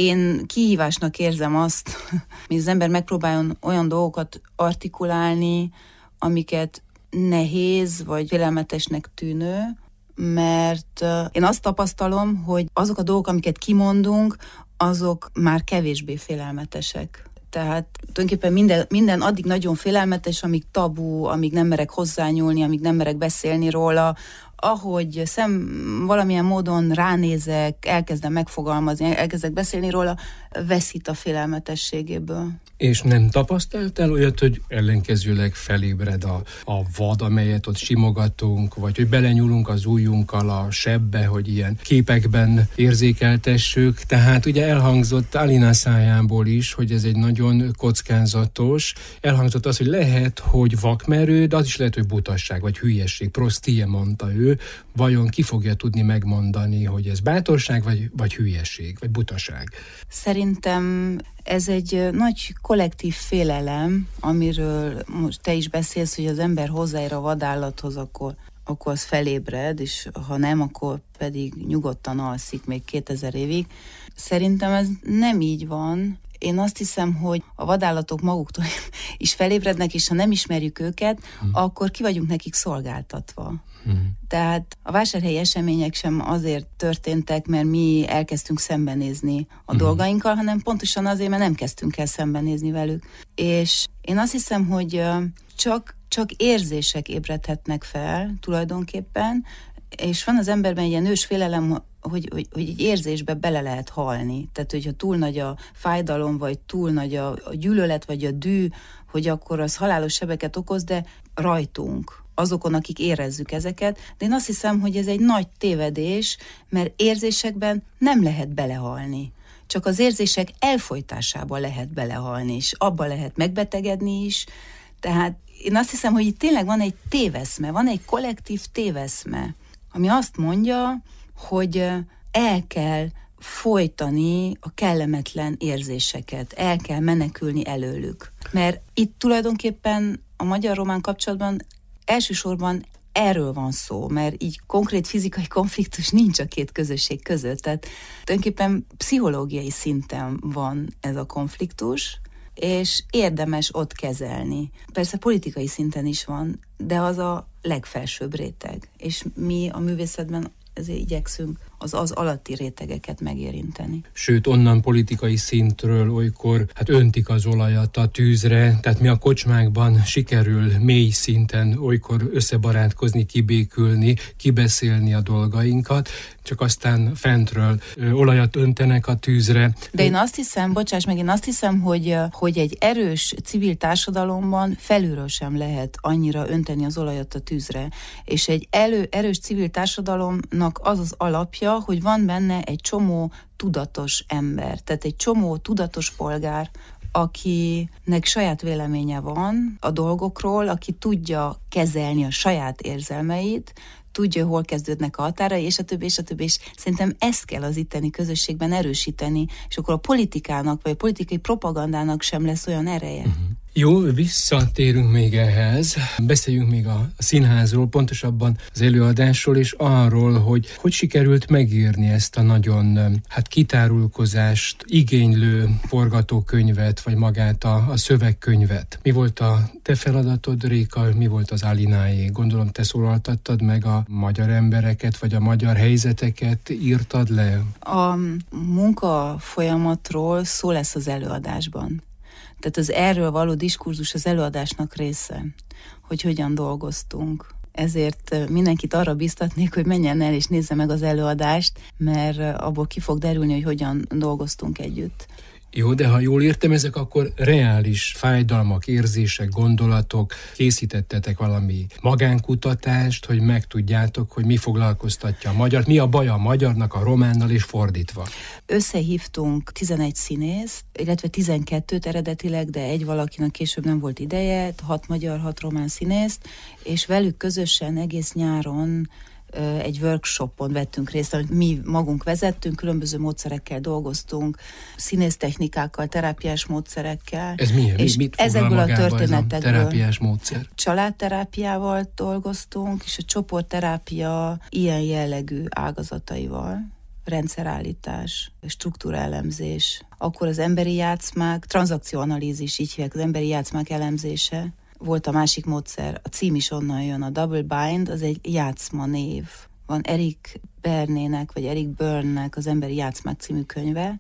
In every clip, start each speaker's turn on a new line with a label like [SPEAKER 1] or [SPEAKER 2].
[SPEAKER 1] Én kihívásnak érzem azt, hogy az ember megpróbáljon olyan dolgokat artikulálni, amiket nehéz vagy félelmetesnek tűnő, mert én azt tapasztalom, hogy azok a dolgok, amiket kimondunk, azok már kevésbé félelmetesek. Tehát tulajdonképpen minden addig nagyon félelmetes, amíg tabu, amíg nem merek hozzányúlni, amíg nem merek beszélni róla, ahogy valamilyen módon ránézek, elkezdem megfogalmazni, elkezdek beszélni róla, veszít a félelmetességéből.
[SPEAKER 2] És nem tapasztaltál olyat, hogy ellenkezőleg felébred a vad, amelyet ott simogatunk, vagy hogy belenyúlunk az ujjunkkal a sebbe, hogy ilyen képekben érzékeltessük. Tehát ugye elhangzott Alina szájából is, hogy ez egy nagyon kockázatos. Elhangzott az, hogy lehet, hogy vakmerő, de az is lehet, hogy butasság, vagy hülyesség. Prostie mondta ő. Vajon ki fogja tudni megmondani, hogy ez bátorság, vagy hülyesség, vagy butaság?
[SPEAKER 1] Szerintem ez egy nagy kollektív félelem, amiről most te is beszélsz, hogy az ember hozzáér a vadállathoz, akkor az felébred, és ha nem, akkor pedig nyugodtan alszik még 2000 évig. Szerintem ez nem így van. Én azt hiszem, hogy a vadállatok maguktól is felébrednek, és ha nem ismerjük őket, akkor ki vagyunk nekik szolgáltatva. Tehát a vásárhelyi események sem azért történtek, mert mi elkezdtünk szembenézni a dolgainkkal, hanem pontosan azért, mert nem kezdtünk el szembenézni velük. És én azt hiszem, hogy csak érzések ébredhetnek fel tulajdonképpen, és van az emberben egy ilyen ős félelem, hogy egy érzésbe bele lehet halni. Tehát, hogyha túl nagy a fájdalom, vagy túl nagy a gyűlölet, vagy a dű, hogy akkor az halálos sebeket okoz, de rajtunk, azokon, akik érezzük ezeket. De én azt hiszem, hogy ez egy nagy tévedés, mert érzésekben nem lehet belehalni. Csak az érzések elfojtásába lehet belehalni, és abba lehet megbetegedni is. Tehát én azt hiszem, hogy itt tényleg van egy téveszme, van egy kollektív téveszme, ami azt mondja, hogy el kell folytani a kellemetlen érzéseket, el kell menekülni előlük. Mert itt tulajdonképpen a magyar-román kapcsolatban elsősorban erről van szó, mert így konkrét fizikai konfliktus nincs a két közösség között. Tehát tulajdonképpen pszichológiai szinten van ez a konfliktus, és érdemes ott kezelni. Persze politikai szinten is van, de az a legfelsőbb réteg. És mi a művészetben ezért igyekszünk az alatti rétegeket megérinteni.
[SPEAKER 2] Sőt, onnan politikai szintről olykor öntik az olajat a tűzre, tehát mi a kocsmákban sikerül mély szinten olykor összebarátkozni, kibékülni, kibeszélni a dolgainkat, csak aztán fentről olajat öntenek a tűzre.
[SPEAKER 1] De én azt hiszem, hogy egy erős civil társadalomban felülről sem lehet annyira önteni az olajat a tűzre. És egy erős civil társadalomnak az az alapja, hogy van benne egy csomó tudatos ember, tehát egy csomó tudatos polgár, akinek saját véleménye van a dolgokról, aki tudja kezelni a saját érzelmeit, tudja, hol kezdődnek a határai, és a többi, és a többi, és szerintem ezt kell az itteni közösségben erősíteni, és akkor a politikának, vagy a politikai propagandának sem lesz olyan ereje.
[SPEAKER 2] Jó, visszatérünk még ehhez. Beszéljünk még a színházról, pontosabban az előadásról, és arról, hogy sikerült megírni ezt a nagyon kitárulkozást igénylő forgatókönyvet, vagy magát a szövegkönyvet. Mi volt a te feladatod, Réka, mi volt az Alináé? Gondolom, te szólaltattad meg a magyar embereket, vagy a magyar helyzeteket írtad le? A
[SPEAKER 1] munka folyamatról szó lesz az előadásban. Tehát az erről való diskurzus az előadásnak része, hogy hogyan dolgoztunk. Ezért mindenkit arra biztatnék, hogy menjen el és nézze meg az előadást, mert abból ki fog derülni, hogy hogyan dolgoztunk együtt.
[SPEAKER 2] Jó, de ha jól értem, ezek akkor reális fájdalmak, érzések, gondolatok. Készítettetek valami magánkutatást, hogy megtudjátok, hogy mi foglalkoztatja a magyart, mi a baj a magyarnak a románnal és fordítva.
[SPEAKER 1] Összehívtunk 11 színészt, illetve 12-t eredetileg, de egy valakinek később nem volt ideje, 6 magyar, 6 román színészt, és velük közösen egész nyáron egy workshopon vettünk részt, amit mi magunk vezettünk, különböző módszerekkel dolgoztunk, színésztechnikákkal, terápiás módszerekkel.
[SPEAKER 2] Ez milyen?
[SPEAKER 1] És
[SPEAKER 2] mit foglal magába ez a terápiás módszer?
[SPEAKER 1] Családterápiával dolgoztunk, és a csoportterápia ilyen jellegű ágazataival. rendszerállítás, struktúraelemzés, akkor az emberi játszmák, tranzakcióanalízis, így hívják, az emberi játszmák elemzése, volt a másik módszer, a cím is onnan jön, a Double Bind, az egy játszma név. Van Eric Bernének, vagy Eric Byrne-nek az Emberi Játszmák című könyve,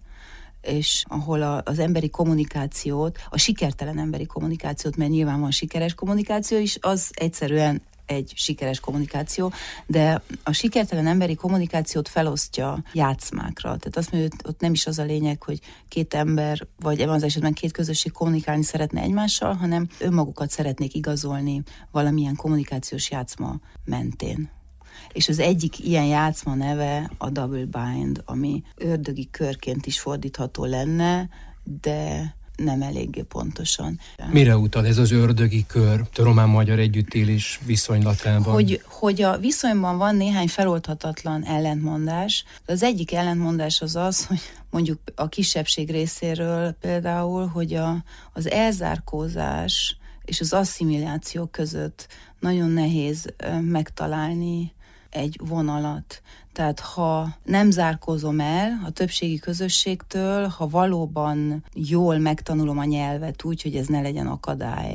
[SPEAKER 1] és ahol az emberi kommunikációt, a sikertelen emberi kommunikációt, mert nyilván van sikeres kommunikáció is, az egyszerűen egy sikeres kommunikáció, de a sikertelen emberi kommunikációt felosztja játszmákra. Tehát azt mondja, hogy ott nem is az a lényeg, hogy két ember, vagy ebben az esetben két közösség kommunikálni szeretne egymással, hanem önmagukat szeretnék igazolni valamilyen kommunikációs játszma mentén. És az egyik ilyen játszma neve a Double Bind, ami ördögi körként is fordítható lenne, de nem eléggé pontosan.
[SPEAKER 2] Mire utal ez az ördögi kör a román-magyar együttélés viszonylatában?
[SPEAKER 1] Hogy a viszonyban van néhány feloldhatatlan ellentmondás. Az egyik ellentmondás az, hogy mondjuk a kisebbség részéről például, hogy az elzárkózás és az asszimiláció között nagyon nehéz megtalálni egy vonalat. Tehát ha nem zárkózom el a többségi közösségtől, ha valóban jól megtanulom a nyelvet úgy, hogy ez ne legyen akadály,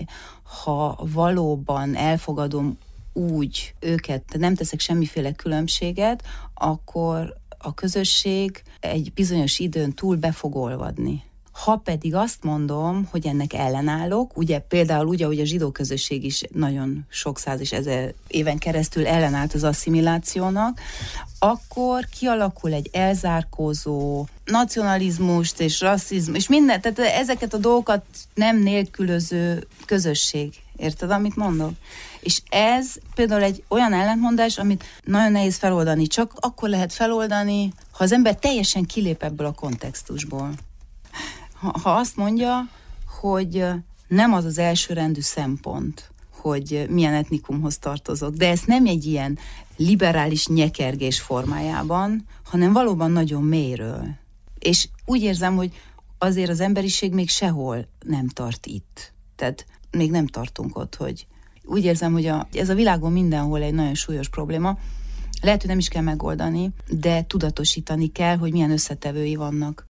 [SPEAKER 1] ha valóban elfogadom úgy őket, nem teszek semmiféle különbséget, akkor a közösség egy bizonyos időn túl be fog olvadni. Ha pedig azt mondom, hogy ennek ellenállok, ugye például úgy, ahogy a zsidó közösség is nagyon sok száz és ezer éven keresztül ellenállt az asszimilációnak, akkor kialakul egy elzárkózó nacionalizmust és rasszizmus, és minden, tehát ezeket a dolgokat nem nélkülöző közösség. Érted, amit mondok? És ez például egy olyan ellentmondás, amit nagyon nehéz feloldani. Csak akkor lehet feloldani, ha az ember teljesen kilép ebből a kontextusból. Ha azt mondja, hogy nem az az elsőrendű szempont, hogy milyen etnikumhoz tartozok, de ezt nem egy ilyen liberális nyekergés formájában, hanem valóban nagyon mélyről. És úgy érzem, hogy azért az emberiség még sehol nem tart itt. Tehát még nem tartunk ott, hogy úgy érzem, hogy ez a világon mindenhol egy nagyon súlyos probléma. Lehet, hogy nem is kell megoldani, de tudatosítani kell, hogy milyen összetevői vannak.